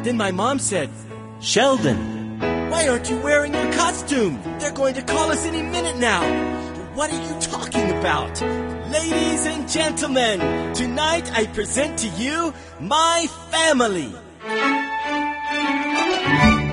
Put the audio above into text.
Then my mom said, Sheldon. "Why aren't you wearing your costume? They're going to call us any minute now." "What are you talking about?" Ladies and gentlemen, tonight I present to you my family.